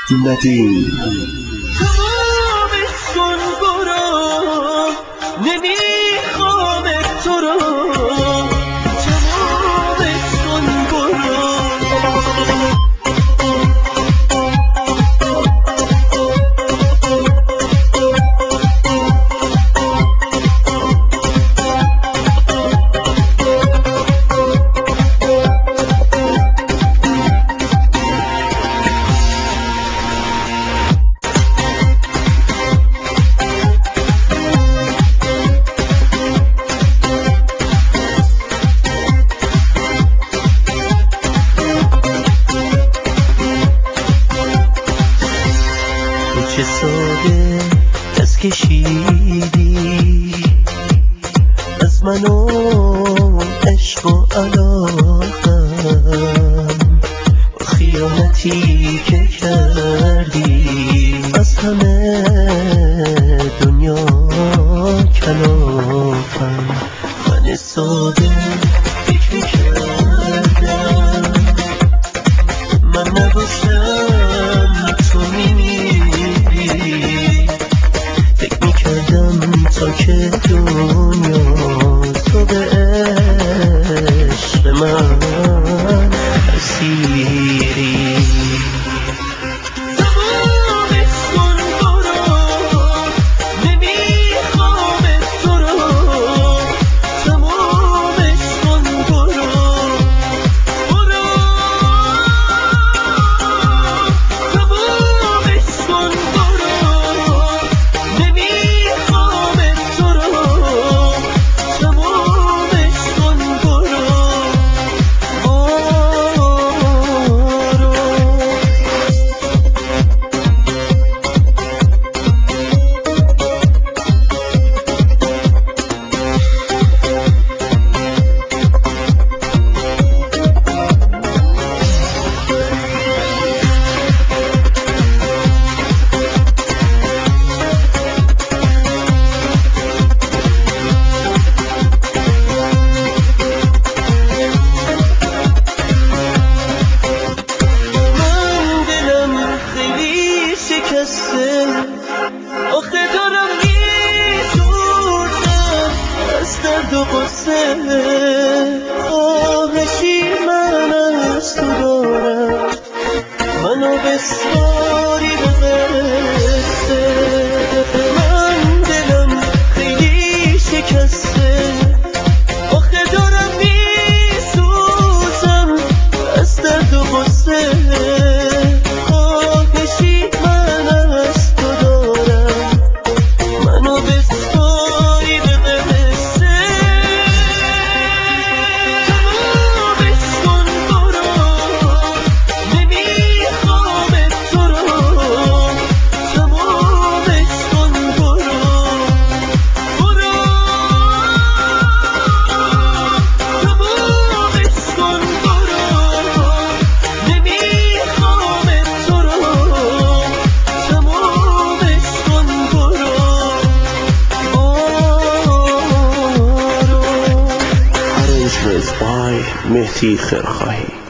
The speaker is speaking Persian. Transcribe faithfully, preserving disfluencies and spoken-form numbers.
ندیم. تمامش کن برو، نمیخوام تو رو. تمامش کن برو. چه ساده دست کشیدی از من و عشق و علاقم، خیانتی که کردی از همه دنیا کلافم. من ساده فکر میکردم من نباشم تو میمیری، فکر میکردم تا که دنیا تو به عشق من اسیری. آخه دارم میسوزم از درد و غصه، خواهشی من از تو دارم منو بسپاری به قصه. من دلم خیلی شکسته، آخه دارم میسوزم از درد و غصه، مهدی خیرخواهی.